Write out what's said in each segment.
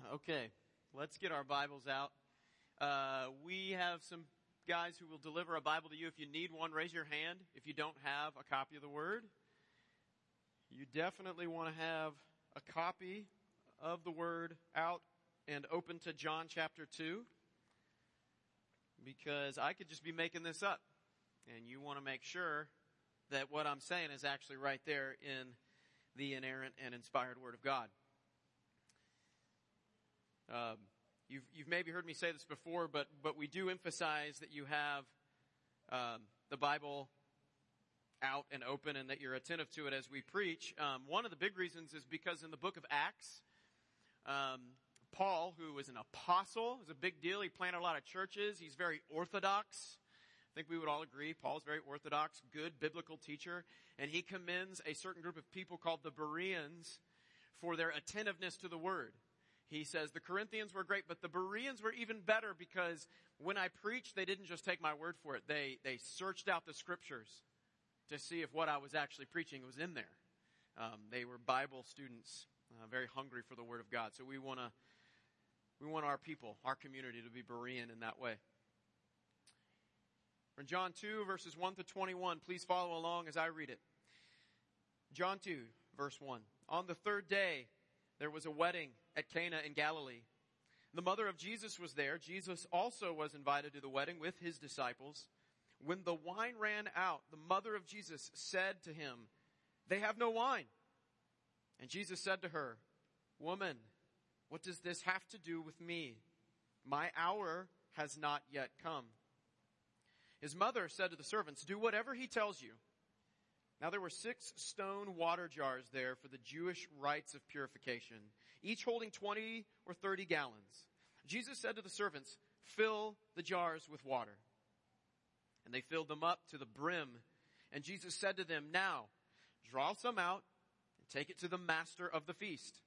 Okay, let's get our Bibles out. We have some guys who will deliver a Bible to you. If you need one, raise your hand. If you don't have a copy of the Word, you definitely want to have a copy of the Word out and open to John chapter 2, because I could just be making this up, and you want to make sure that what I'm saying is actually right there in the inerrant and inspired Word of God. You've maybe heard me say this before, but we do emphasize that you have the Bible out and open and that you're attentive to it as we preach. One of the big reasons is because in the book of Acts, Paul, who was an apostle, is a big deal. He planted a lot of churches. He's very orthodox. I think we would all agree Paul's very orthodox, good biblical teacher. And he commends a certain group of people called the Bereans for their attentiveness to the Word. He says the Corinthians were great, but the Bereans were even better because when I preached, they didn't just take my word for it. They searched out the scriptures to see if what I was actually preaching was in there. They were Bible students, very hungry for the Word of God. So we want our people, our community, to be Berean in that way. In John 2, verses 1 to 21, please follow along as I read it. John 2, verse 1. On the third day, there was a wedding at Cana in Galilee. The mother of Jesus was there. Jesus also was invited to the wedding with his disciples. When the wine ran out, the mother of Jesus said to him, "They have no wine." And Jesus said to her, "Woman, what does this have to do with me? My hour has not yet come." His mother said to the servants, "Do whatever he tells you." Now there were 6 stone water jars there for the Jewish rites of purification, each holding 20 or 30 gallons. Jesus said to the servants, "Fill the jars with water." And they filled them up to the brim. And Jesus said to them, "Now, draw some out and take it to the master of the feast."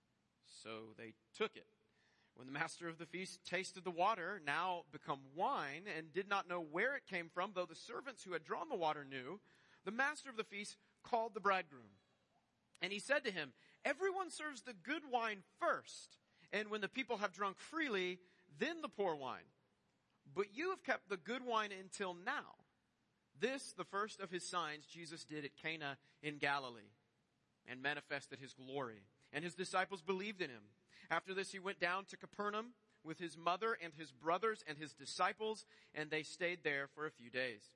So they took it. When the master of the feast tasted the water, now become wine, and did not know where it came from, though the servants who had drawn the water knew, the master of the feast called the bridegroom. And he said to him, "Everyone serves the good wine first, and when the people have drunk freely, then the poor wine. But you have kept the good wine until now." This, the first of his signs, Jesus did at Cana in Galilee, and manifested his glory. And his disciples believed in him. After this, he went down to Capernaum with his mother and his brothers and his disciples, and they stayed there for a few days.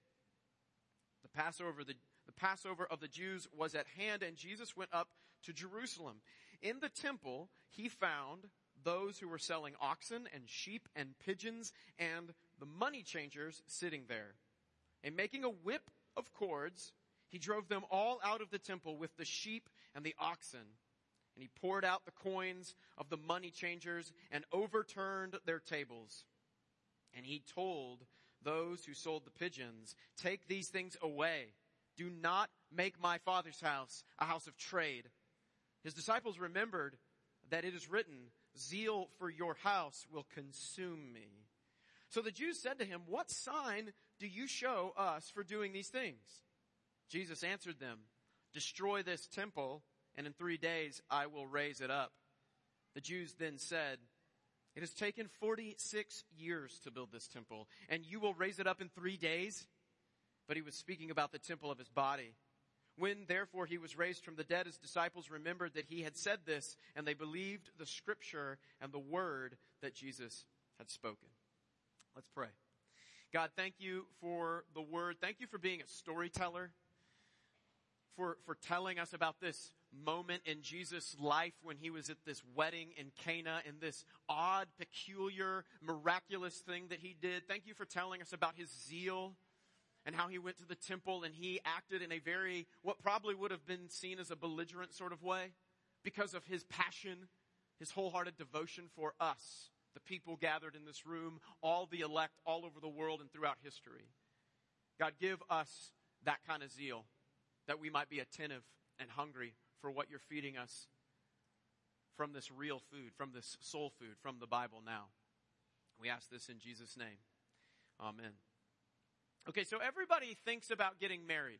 The Passover of the Jews was at hand, and Jesus went up to Jerusalem. In the temple, he found those who were selling oxen and sheep and pigeons and the money changers sitting there. And making a whip of cords, he drove them all out of the temple with the sheep and the oxen. And he poured out the coins of the money changers and overturned their tables. And he told those who sold the pigeons, "Take these things away. Do not make my Father's house a house of trade." His disciples remembered that it is written, "Zeal for your house will consume me." So the Jews said to him, "What sign do you show us for doing these things?" Jesus answered them, "Destroy this temple, and in 3 days I will raise it up." The Jews then said, "It has taken 46 years to build this temple, and you will raise it up in 3 days?" But he was speaking about the temple of his body. When therefore he was raised from the dead, his disciples remembered that he had said this, and they believed the scripture and the word that Jesus had spoken. Let's pray. God, thank you for the word. Thank you for being a storyteller, for telling us about this moment in Jesus' life when he was at this wedding in Cana, and this odd, peculiar, miraculous thing that he did. Thank you for telling us about his zeal and how he went to the temple and he acted in a very, what probably would have been seen as a belligerent sort of way because of his passion, his wholehearted devotion for us, the people gathered in this room, all the elect all over the world and throughout history. God, give us that kind of zeal that we might be attentive and hungry for what you're feeding us from this real food, from this soul food, from the Bible now. We ask this in Jesus' name. Amen. Okay, so everybody thinks about getting married.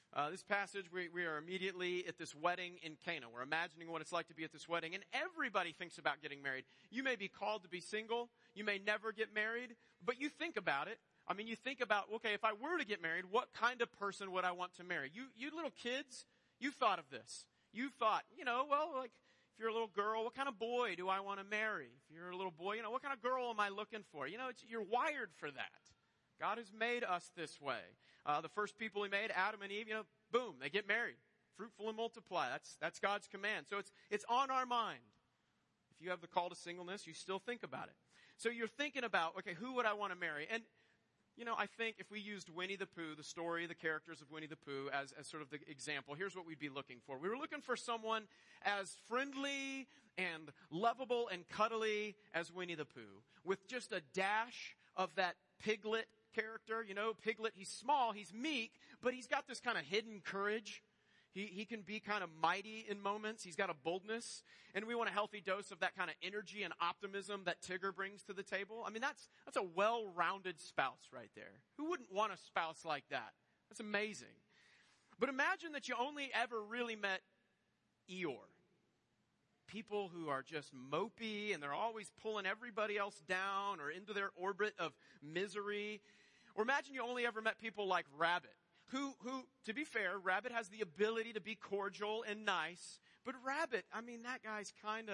This passage, we are immediately at this wedding in Cana. We're imagining what it's like to be at this wedding, and everybody thinks about getting married. You may be called to be single. You may never get married, but you think about it. I mean, you think about, okay, if I were to get married, what kind of person would I want to marry? You little kids, you've thought of this. You've thought, well, like, if you're a little girl, what kind of boy do I want to marry? If you're a little boy, what kind of girl am I looking for? You're wired for that. God has made us this way. The first people he made, Adam and Eve, boom, they get married. Fruitful and multiply. That's God's command. So it's on our mind. If you have the call to singleness, you still think about it. So you're thinking about, okay, who would I want to marry? And, I think if we used Winnie the Pooh, the story, the characters of Winnie the Pooh as sort of the example, here's what we'd be looking for. We were looking for someone as friendly and lovable and cuddly as Winnie the Pooh, with just a dash of that Piglet character. Piglet, he's small, he's meek, but he's got this kind of hidden courage. He can be kind of mighty in moments. He's got a boldness. And we want a healthy dose of that kind of energy and optimism that Tigger brings to the table. I mean, that's a well-rounded spouse right there. Who wouldn't want a spouse like that? That's amazing. But imagine that you only ever really met Eeyore. People who are just mopey and they're always pulling everybody else down or into their orbit of misery. Or imagine you only ever met people like Rabbit. Who, to be fair, Rabbit has the ability to be cordial and nice, but Rabbit, I mean, that guy's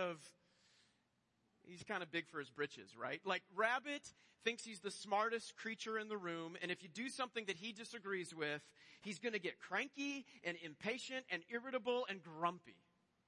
he's kind of big for his britches, right? Like, Rabbit thinks he's the smartest creature in the room, and if you do something that he disagrees with, he's gonna get cranky and impatient and irritable and grumpy.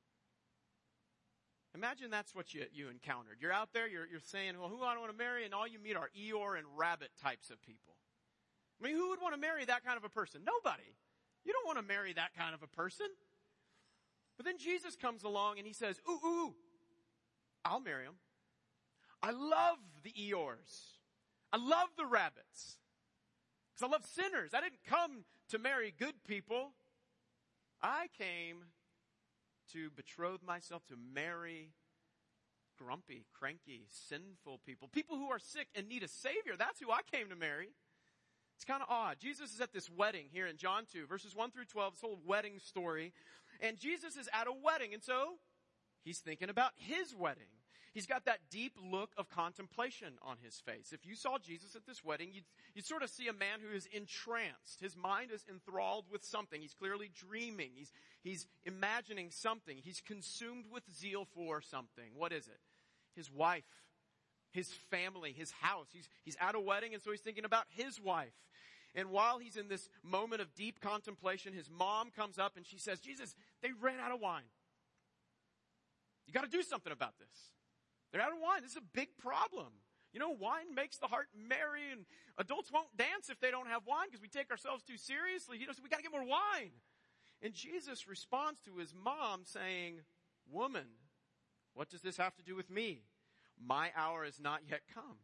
Imagine that's what you encountered. You're out there, you're saying, well, who do I want to marry? And all you meet are Eeyore and Rabbit types of people. I mean, who would want to marry that kind of a person? Nobody. You don't want to marry that kind of a person. But then Jesus comes along and he says, ooh, I'll marry him. I love the Eeyores. I love the Rabbits. Because I love sinners. I didn't come to marry good people. I came to betroth myself to marry grumpy, cranky, sinful people. People who are sick and need a Savior. That's who I came to marry. It's kind of odd. Jesus is at this wedding here in John 2, verses 1 through 12, this whole wedding story. And Jesus is at a wedding, and so he's thinking about his wedding. He's got that deep look of contemplation on his face. If you saw Jesus at this wedding, you'd sort of see a man who is entranced. His mind is enthralled with something. He's clearly dreaming. He's imagining something. He's consumed with zeal for something. What is it? His wife. His family, his house. He's at a wedding, and so he's thinking about his wife. And while he's in this moment of deep contemplation, his mom comes up and she says, Jesus, they ran out of wine. You got to do something about this. They're out of wine. This is a big problem. Wine makes the heart merry, and adults won't dance if they don't have wine because we take ourselves too seriously. So we got to get more wine. And Jesus responds to his mom saying, woman, what does this have to do with me? My hour is not yet come.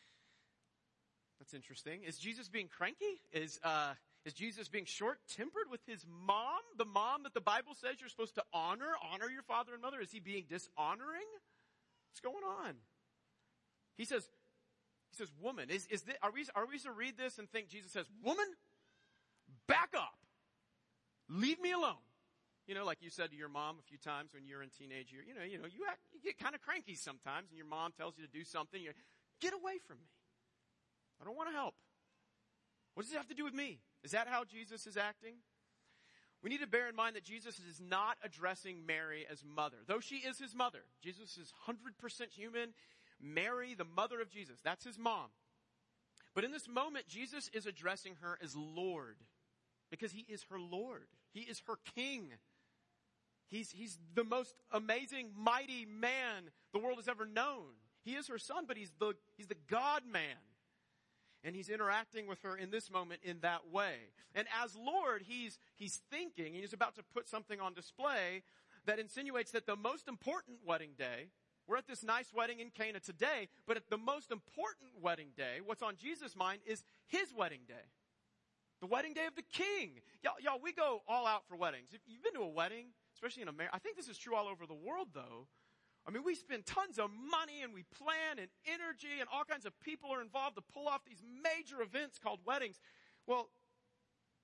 That's interesting. Is Jesus being cranky? Is Jesus being short-tempered with his mom? The mom that the Bible says you're supposed to honor your father and mother? Is he being dishonoring? What's going on? He says, woman, are we to read this and think Jesus says, woman, back up. Leave me alone. Like you said to your mom a few times when you're in teenage year, you get kind of cranky sometimes, and your mom tells you to do something. Get away from me. I don't want to help. What does it have to do with me? Is that how Jesus is acting? We need to bear in mind that Jesus is not addressing Mary as mother, though she is his mother. Jesus is 100% human. Mary, the mother of Jesus, that's his mom. But in this moment, Jesus is addressing her as Lord, because he is her Lord. He is her king. He's the most amazing, mighty man the world has ever known. He is her son, but he's the God-man. And he's interacting with her in this moment in that way. And as Lord, he's thinking, he's about to put something on display that insinuates that the most important wedding day, we're at this nice wedding in Cana today, but at the most important wedding day, what's on Jesus' mind is his wedding day. The wedding day of the king. Y'all, we go all out for weddings. If you've been to a wedding, especially in America, I think this is true all over the world though. I mean, we spend tons of money and we plan and energy and all kinds of people are involved to pull off these major events called weddings. Well,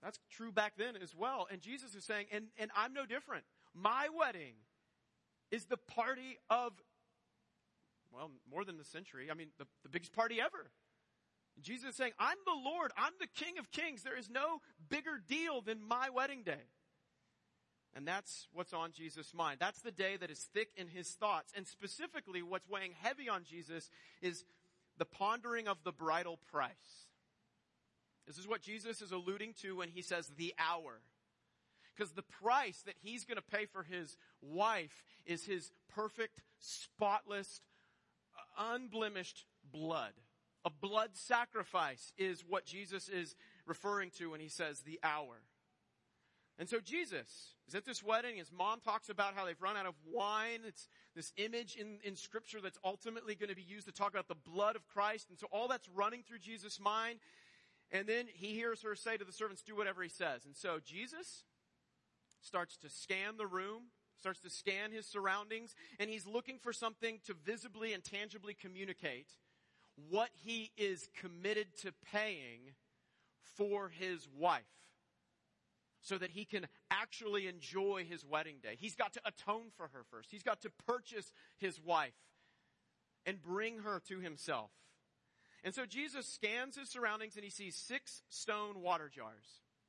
That's true back then as well. And Jesus is saying, and I'm no different. My wedding is the party of, well, more than the century. I mean, the biggest party ever. Jesus is saying, I'm the Lord. I'm the King of Kings. There is no bigger deal than my wedding day. And that's what's on Jesus' mind. That's the day that is thick in his thoughts. And specifically, what's weighing heavy on Jesus is the pondering of the bridal price. This is what Jesus is alluding to when he says the hour. Because the price that he's going to pay for his wife is his perfect, spotless, unblemished blood. A blood sacrifice is what Jesus is referring to when he says the hour. And so Jesus is at this wedding. His mom talks about how they've run out of wine. It's this image in Scripture that's ultimately going to be used to talk about the blood of Christ. And so all that's running through Jesus' mind. And then he hears her say to the servants, do whatever he says. And so Jesus starts to scan the room, starts to scan his surroundings, and he's looking for something to visibly and tangibly communicate what he is committed to paying for his wife, so that he can actually enjoy his wedding day. He's got to atone for her first. He's got to purchase his wife and bring her to himself. And so Jesus scans his surroundings and he sees 6 stone water jars.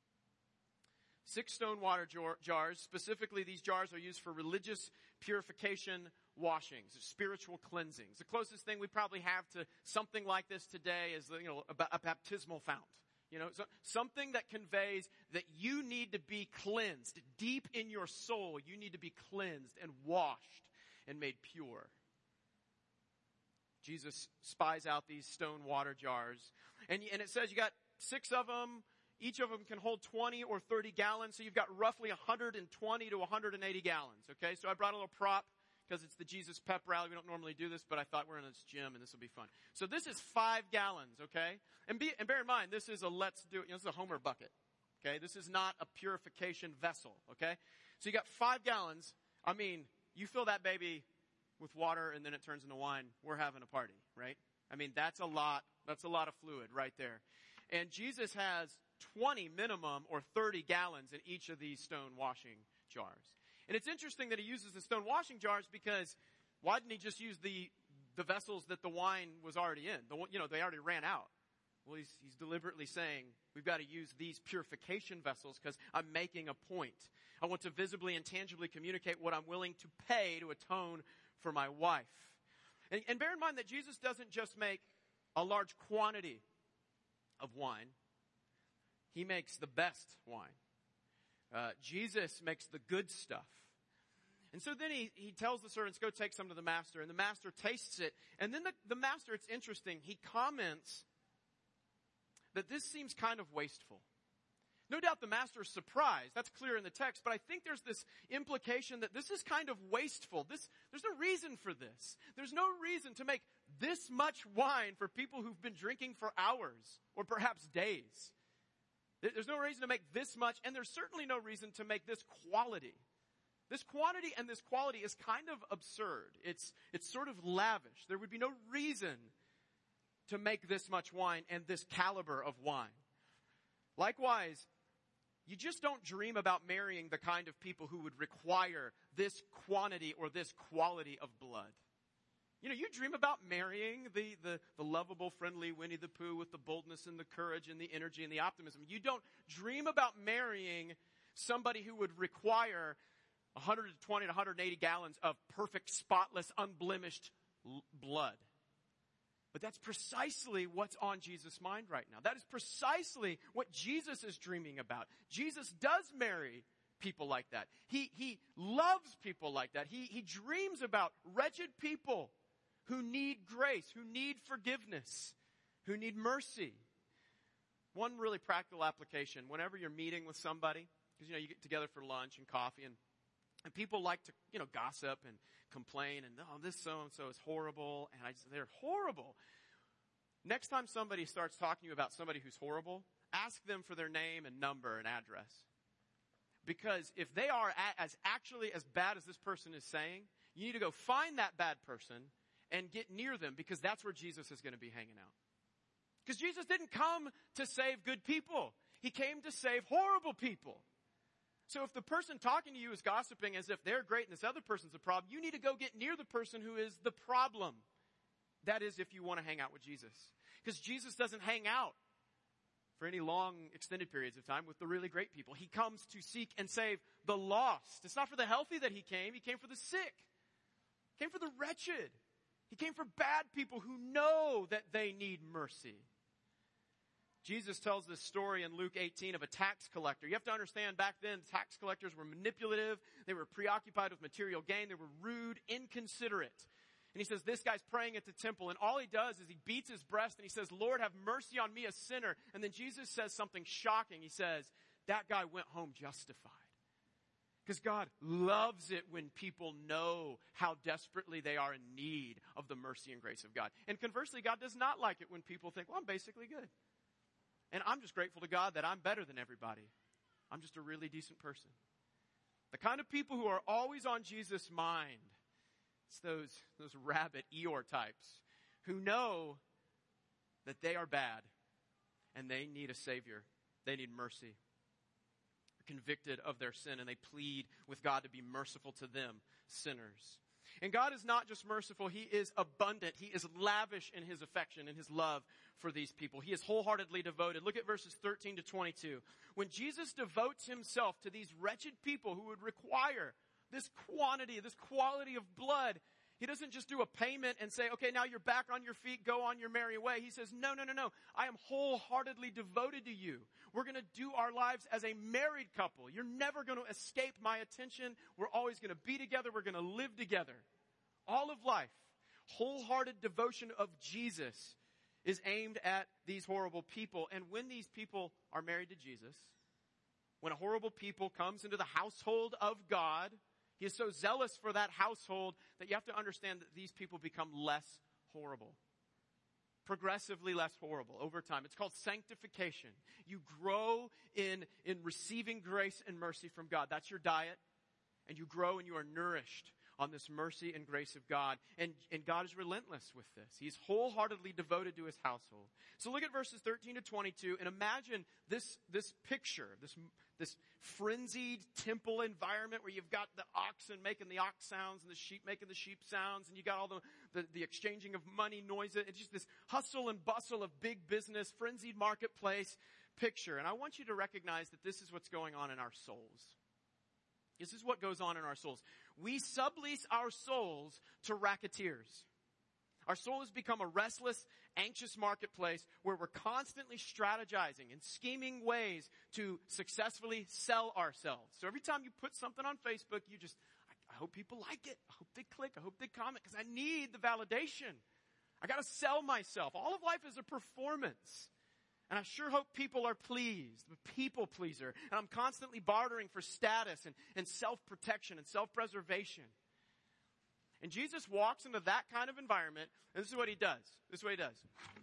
6 stone water jars. Specifically, these jars are used for religious purification washings, spiritual cleansings. The closest thing we probably have to something like this today is, a baptismal fount. So something that conveys that you need to be cleansed. Deep in your soul, you need to be cleansed and washed and made pure. Jesus spies out these stone water jars. And it says you got 6 of them. Each of them can hold 20 or 30 gallons. So you've got roughly 120 to 180 gallons. Okay, so I brought a little prop because it's the Jesus Pep Rally. We don't normally do this, but I thought we're in this gym and this will be fun. So this is 5 gallons, okay? And bear in mind, this is a this is a Homer bucket, okay? This is not a purification vessel, okay? So you got 5 gallons. I mean, you fill that baby with water and then it turns into wine. We're having a party, right? I mean, that's a lot of fluid right there. And Jesus has 20 minimum or 30 gallons in each of these stone washing jars. And it's interesting that he uses the stone washing jars because why didn't he just use the vessels that the wine was already in? They already ran out. Well, he's deliberately saying we've got to use these purification vessels because I'm making a point. I want to visibly and tangibly communicate what I'm willing to pay to atone for my wife. And bear in mind that Jesus doesn't just make a large quantity of wine. He makes the best wine. Jesus makes the good stuff. And so then he tells the servants, go take some to the master. And the master tastes it. And then the master, it's interesting, he comments that this seems kind of wasteful. No doubt the master is surprised. That's clear in the text. But I think there's this implication that this is kind of wasteful. There's no reason for this. There's no reason to make this much wine for people who've been drinking for hours or perhaps days. There's no reason to make this much, and there's certainly no reason to make this quality. This quantity and this quality is kind of absurd. It's sort of lavish. There would be no reason to make this much wine and this caliber of wine. Likewise, you just don't dream about marrying the kind of people who would require this quantity or this quality of blood. You dream about marrying the lovable, friendly Winnie the Pooh with the boldness and the courage and the energy and the optimism. You don't dream about marrying somebody who would require 120 to 180 gallons of perfect, spotless, unblemished blood. But that's precisely what's on Jesus' mind right now. That is precisely what Jesus is dreaming about. Jesus does marry people like that. He loves people like that. He dreams about wretched people who need grace, who need forgiveness, who need mercy. One really practical application, whenever you're meeting with somebody, because you get together for lunch and coffee, and people like to gossip and complain, and this so-and-so is horrible, and they're horrible. Next time somebody starts talking to you about somebody who's horrible, ask them for their name and number and address. Because if they are actually as bad as this person is saying, you need to go find that bad person and get near them, because that's where Jesus is going to be hanging out. Because Jesus didn't come to save good people. He came to save horrible people. So if the person talking to you is gossiping as if they're great and this other person's a problem, you need to go get near the person who is the problem. That is, if you want to hang out with Jesus. Because Jesus doesn't hang out for any long, extended periods of time with the really great people. He comes to seek and save the lost. It's not for the healthy that he came. He came for the sick. He came for the wretched. He came for bad people who know that they need mercy. Jesus tells this story in Luke 18 of a tax collector. You have to understand, back then, tax collectors were manipulative. They were preoccupied with material gain. They were rude, inconsiderate. And he says, this guy's praying at the temple, and all he does is he beats his breast and he says, Lord, have mercy on me, a sinner. And then Jesus says something shocking. He says, that guy went home justified. Because God loves it when people know how desperately they are in need of the mercy and grace of God. And conversely, God does not like it when people think, well, I'm basically good. And I'm just grateful to God that I'm better than everybody. I'm just a really decent person. The kind of people who are always on Jesus' mind. It's those rabid Eeyore types who know that they are bad and they need a Savior. They need mercy. They're convicted of their sin and they plead with God to be merciful to them, sinners. And God is not just merciful, He is abundant. He is lavish in His affection and His love for these people. He is wholeheartedly devoted. Look at verses 13 to 22. When Jesus devotes Himself to these wretched people who would require this quantity, this quality of blood, He doesn't just do a payment and say, okay, now you're back on your feet, go on your merry way. He says, no. I am wholeheartedly devoted to you. We're going to do our lives as a married couple. You're never going to escape my attention. We're always going to be together. We're going to live together. All of life, wholehearted devotion of Jesus is aimed at these horrible people. And when these people are married to Jesus, when a horrible people comes into the household of God, He is so zealous for that household that you have to understand that these people become less horrible. Progressively less horrible over time. It's called sanctification. You grow in receiving grace and mercy from God. That's your diet. And you grow and you are nourished on this mercy and grace of God. And God is relentless with this. He's wholeheartedly devoted to His household. So look at verses 13 to 22 and imagine this picture, this frenzied temple environment where you've got the oxen making the ox sounds and the sheep making the sheep sounds and you got all the exchanging of money noises. It's just this hustle and bustle of big business, frenzied marketplace picture. And I want you to recognize that this is what's going on in our souls. This is what goes on in our souls. We sublease our souls to racketeers. Our soul has become a restless, anxious marketplace where we're constantly strategizing and scheming ways to successfully sell ourselves. So every time you put something on Facebook, I hope people like it. I hope they click. I hope they comment because I need the validation. I got to sell myself. All of life is a performance. And I sure hope people are pleased. I'm a people pleaser. And I'm constantly bartering for status and self-protection and self-preservation. And Jesus walks into that kind of environment, and this is what He does. This is what He does.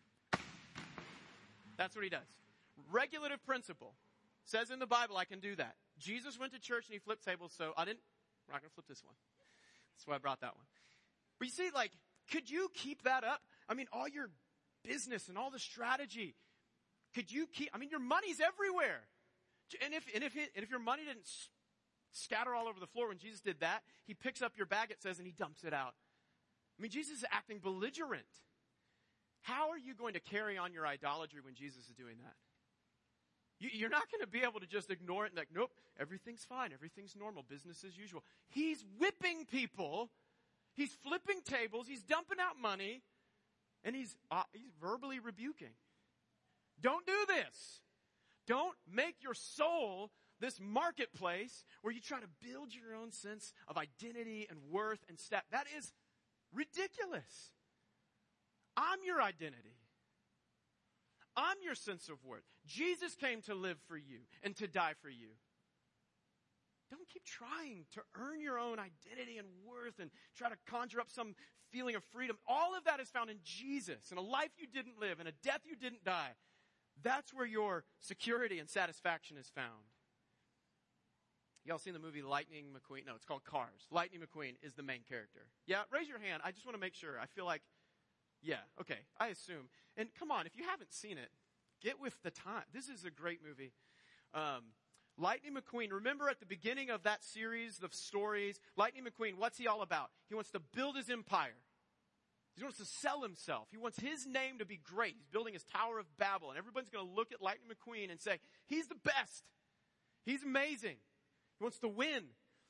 That's what He does. Regulative principle. Says in the Bible I can do that. Jesus went to church and He flipped tables, so we're not going to flip this one. That's why I brought that one. But you see, could you keep that up? I mean, all your business and all the strategy. Could you your money's everywhere. And if your money didn't scatter all over the floor when Jesus did that, He picks up your bag, it says, and He dumps it out. I mean, Jesus is acting belligerent. How are you going to carry on your idolatry when Jesus is doing that? You're not going to be able to just ignore it and nope, everything's fine, everything's normal, business as usual. He's whipping people. He's flipping tables. He's dumping out money. And he's verbally rebuking. Don't do this. Don't make your soul this marketplace where you try to build your own sense of identity and worth and stat. That is ridiculous. I'm your identity. I'm your sense of worth. Jesus came to live for you and to die for you. Don't keep trying to earn your own identity and worth and try to conjure up some feeling of freedom. All of that is found in Jesus, in a life you didn't live, in a death you didn't die. That's where your security and satisfaction is found. Y'all seen the movie Lightning McQueen? No, it's called Cars. Lightning McQueen is the main character. Yeah, raise your hand. I just want to make sure. I feel like, yeah, okay, I assume. And come on, if you haven't seen it, get with the time. This is a great movie. Lightning McQueen, remember at the beginning of that series of stories, Lightning McQueen, what's he all about? He wants to build his empire. He wants to sell himself. He wants his name to be great. He's building his Tower of Babel, and everybody's going to look at Lightning McQueen and say, he's the best. He's amazing. He wants to win.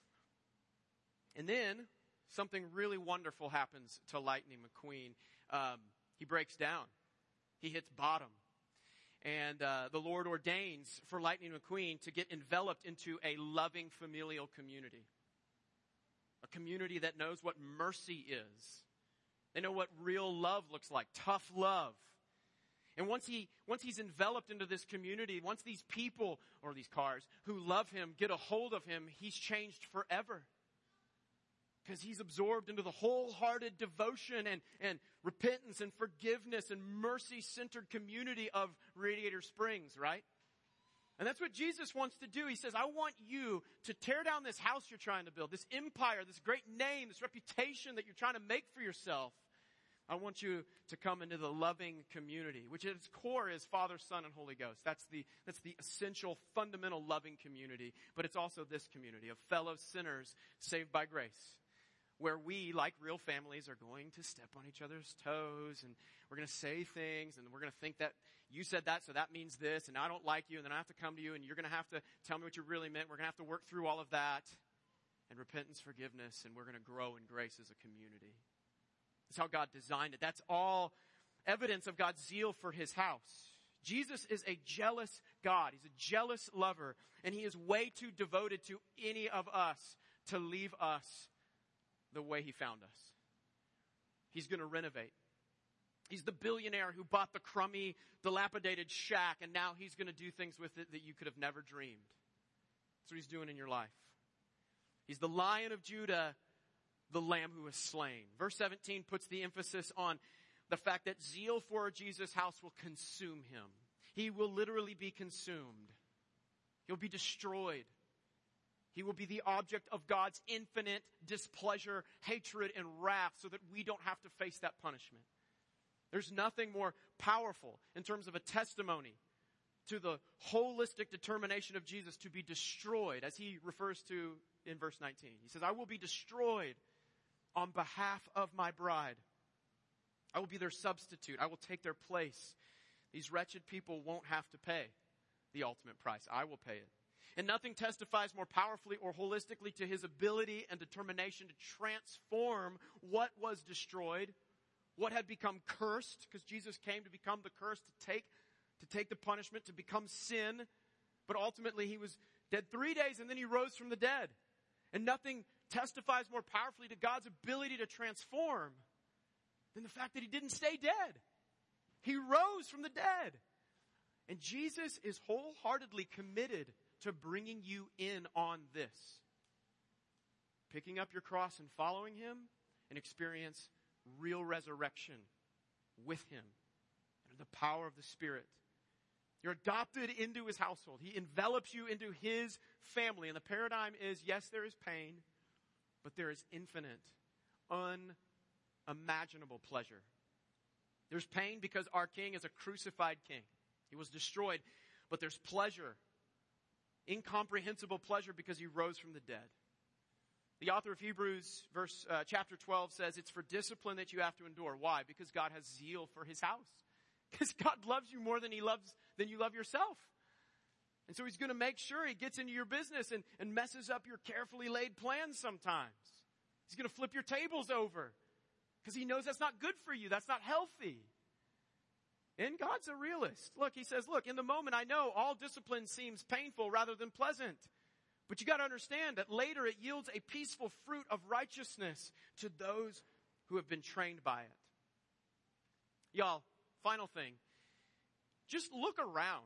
And then something really wonderful happens to Lightning McQueen. He breaks down. He hits bottom. And the Lord ordains for Lightning McQueen to get enveloped into a loving familial community. A community that knows what mercy is. They know what real love looks like, tough love. And once he's enveloped into this community, once these people, or these cars, who love him, get a hold of him, he's changed forever. Because he's absorbed into the wholehearted devotion and repentance and forgiveness and mercy-centered community of Radiator Springs, right? And that's what Jesus wants to do. He says, I want you to tear down this house you're trying to build, this empire, this great name, this reputation that you're trying to make for yourself. I want you to come into the loving community, which at its core is Father, Son, and Holy Ghost. That's the essential, fundamental loving community. But it's also this community of fellow sinners saved by grace, where we, like real families, are going to step on each other's toes, and we're going to say things, and we're going to think that you said that, so that means this, and I don't like you, and then I have to come to you, and you're going to have to tell me what you really meant. We're going to have to work through all of that, and repentance, forgiveness, and we're going to grow in grace as a community. That's how God designed it. That's all evidence of God's zeal for his house. Jesus is a jealous God. He's a jealous lover, and he is way too devoted to any of us to leave us the way he found us. He's going to renovate. He's the billionaire who bought the crummy, dilapidated shack, and now he's going to do things with it that you could have never dreamed. That's what he's doing in your life. He's the Lion of Judah, the Lamb who was slain. Verse 17 puts the emphasis on the fact that zeal for Jesus' house will consume him. He will literally be consumed. He'll be destroyed. He will be the object of God's infinite displeasure, hatred, and wrath so that we don't have to face that punishment. There's nothing more powerful in terms of a testimony to the holistic determination of Jesus to be destroyed, as he refers to in verse 19. He says, I will be destroyed on behalf of my bride. I will be their substitute. I will take their place. These wretched people won't have to pay the ultimate price. I will pay it. And nothing testifies more powerfully or holistically to his ability and determination to transform what was destroyed, what had become cursed, because Jesus came to become the curse, to take the punishment, to become sin. But ultimately he was dead 3 days and then he rose from the dead. And nothing testifies more powerfully to God's ability to transform than the fact that he didn't stay dead. He rose from the dead. And Jesus is wholeheartedly committed to bringing you in on this. Picking up your cross and following him and experience real resurrection with him under the power of the Spirit. You're adopted into his household. He envelops you into his family. And the paradigm is, yes, there is pain, but there is infinite, unimaginable pleasure. There's pain because our king is a crucified king. He was destroyed, but there's pleasure, incomprehensible pleasure, because he rose from the dead. The author of Hebrews, chapter 12 says it's for discipline that you have to endure. Why? Because God has zeal for his house. Because God loves you more than you love yourself. And so he's going to make sure he gets into your business and messes up your carefully laid plans sometimes. He's going to flip your tables over because he knows that's not good for you. That's not healthy. And God's a realist. Look, he says, in the moment I know all discipline seems painful rather than pleasant. But you got to understand that later it yields a peaceful fruit of righteousness to those who have been trained by it. Y'all, final thing. Just look around.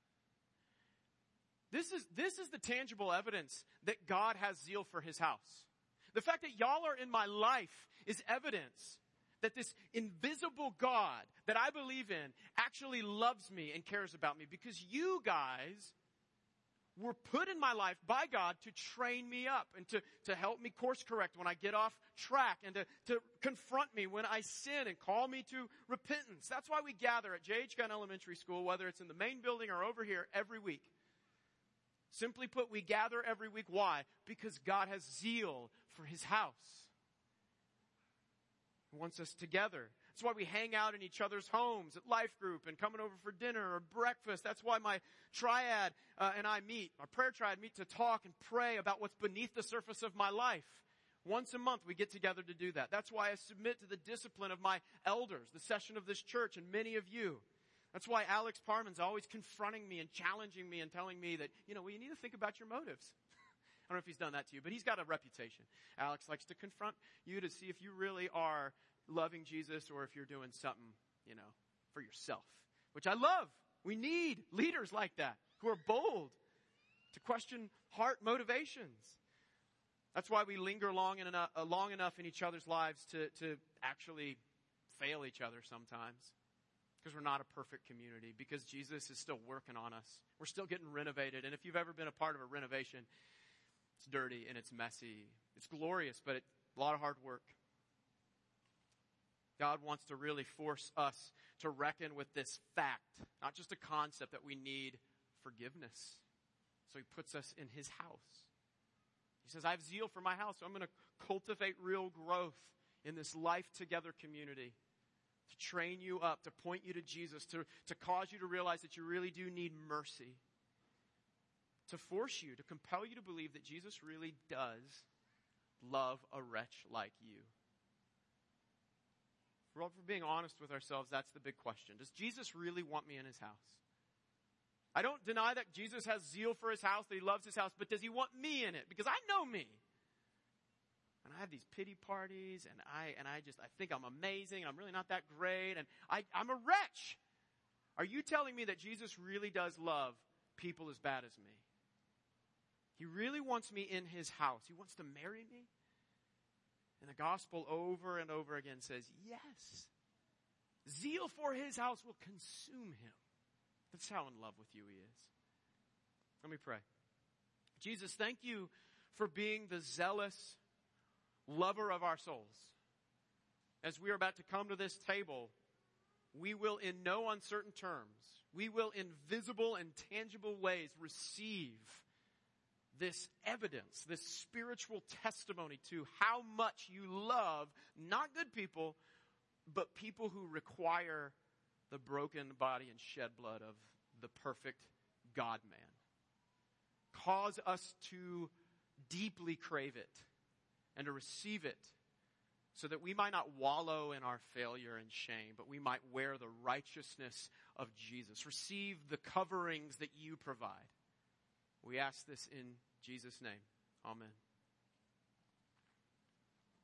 This is the tangible evidence that God has zeal for his house. The fact that y'all are in my life is evidence that this invisible God that I believe in actually loves me and cares about me, because you guys were put in my life by God to train me up and to help me course correct when I get off track, and to confront me when I sin and call me to repentance. That's why we gather at J.H. Gunn Elementary School, whether it's in the main building or over here, every week. Simply put, we gather every week. Why? Because God has zeal for his house. He wants us together. That's why we hang out in each other's homes at Life Group and coming over for dinner or breakfast. That's why my triad and I meet, our prayer triad meet to talk and pray about what's beneath the surface of my life. Once a month we get together to do that. That's why I submit to the discipline of my elders, the session of this church, and many of you. That's why Alex Parman's always confronting me and challenging me and telling me that, you need to think about your motives. I don't know if he's done that to you, but he's got a reputation. Alex likes to confront you to see if you really are loving Jesus or if you're doing something, for yourself, which I love. We need leaders like that who are bold to question heart motivations. That's why we linger long enough in each other's lives to actually fail each other sometimes. Because we're not a perfect community. Because Jesus is still working on us. We're still getting renovated. And if you've ever been a part of a renovation, it's dirty and it's messy. It's glorious, but it's a lot of hard work. God wants to really force us to reckon with this fact, not just a concept that we need forgiveness. So he puts us in his house. He says, I have zeal for my house, so I'm going to cultivate real growth in this life together community. To train you up, to point you to Jesus, to cause you to realize that you really do need mercy. To force you, to compel you to believe that Jesus really does love a wretch like you. If we're being honest with ourselves, that's the big question. Does Jesus really want me in his house? I don't deny that Jesus has zeal for his house, that he loves his house, but does he want me in it? Because I know me. And I have these pity parties, and I think I'm amazing, and I'm really not that great, and I'm a wretch. Are you telling me that Jesus really does love people as bad as me? He really wants me in his house. He wants to marry me. And the gospel over and over again says, yes, zeal for his house will consume him. That's how in love with you he is. Let me pray. Jesus, thank you for being the zealous lover of our souls. As we are about to come to this table, we will in no uncertain terms, we will in visible and tangible ways receive this evidence, this spiritual testimony to how much you love not good people, but people who require the broken body and shed blood of the perfect God-man. Cause us to deeply crave it and to receive it so that we might not wallow in our failure and shame, but we might wear the righteousness of Jesus. Receive the coverings that you provide. We ask this in Jesus' name. Amen.